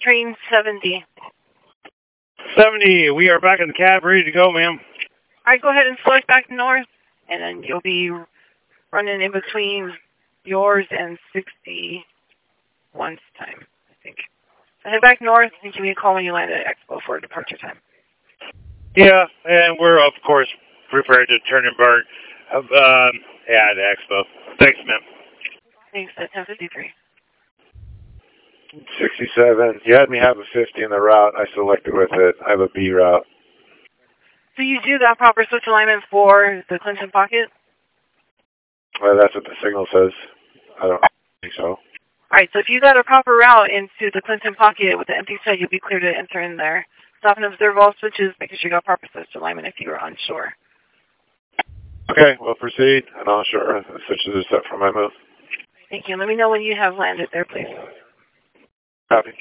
train 70. 70, we are back in the cab, ready to go, ma'am. Alright, go ahead and select back north, and then you'll be running in between yours and 61's time, I think. So head back north and give me a call when you land at Expo for departure time. Yeah, and we're, of course, prepared to turn embark at Expo. Thanks, ma'am. Thanks, at 10:53. 67. You had me have a 50 in the route. I selected with it. I have a B route. So you do that proper switch alignment for the Clinton Pocket? Well, that's what the signal says. I don't think so. Alright, so if you got a proper route into the Clinton Pocket with the empty set, you'll be clear to enter in there. Stop and observe all switches, making sure you got proper switch alignment if you were unsure. Okay, well, proceed. And I'll sure the switches are set for my move. Thank you. Let me know when you have landed there, please. Copy.